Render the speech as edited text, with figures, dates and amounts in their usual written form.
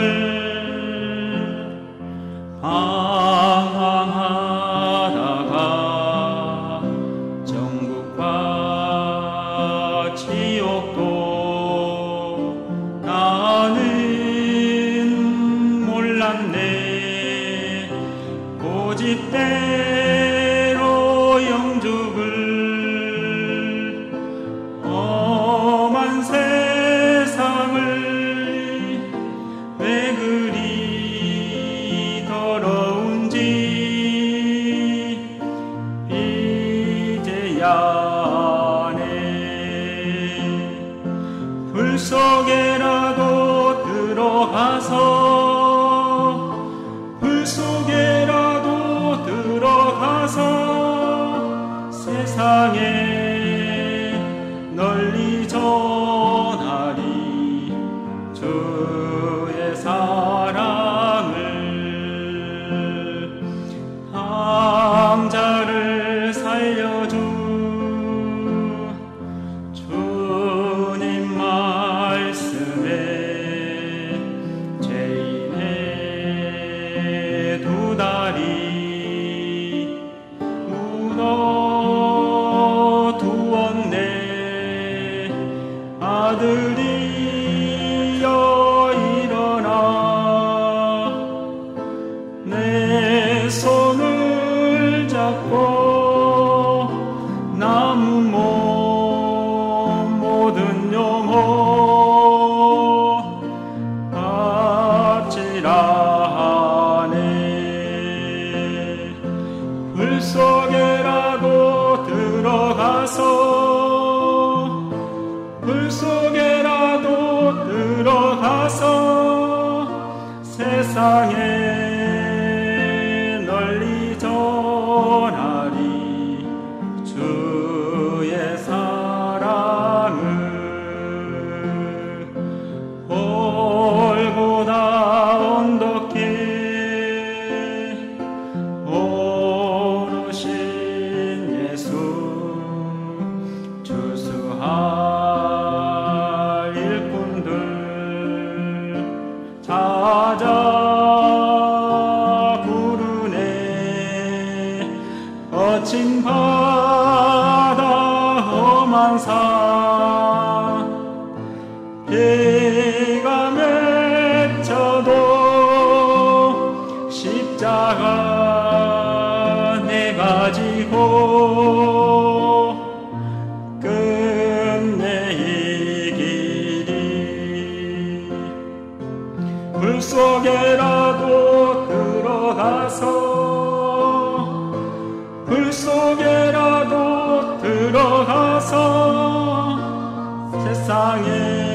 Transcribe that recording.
방황하다가 정국과 지옥도 나는 몰랐네. 고집대로 영죽을 험한 세상을 왜 그리 더러운지 이제야 아네. 불 속에라도 들어가서 세상에 널리 전하리 주의 사랑을. 남자를 살려주 주님 말씀에 죄인의 두 다리 묻어두었네. 아들이여 일어나 내 손을 잡고 남은 몸 모든 영혼 값지라 하네. 불 속에라도 들어가서 세상에 널리 전하리 주의 사랑을. 골고다 언덕에 오르신 예수 주수할 일꾼들 찾아 부르네. 거친 바다 험한 산 해가 맺혀도 십자가 내 가지고 끝내 이 길이. 불 속에라도 들어가서 세상에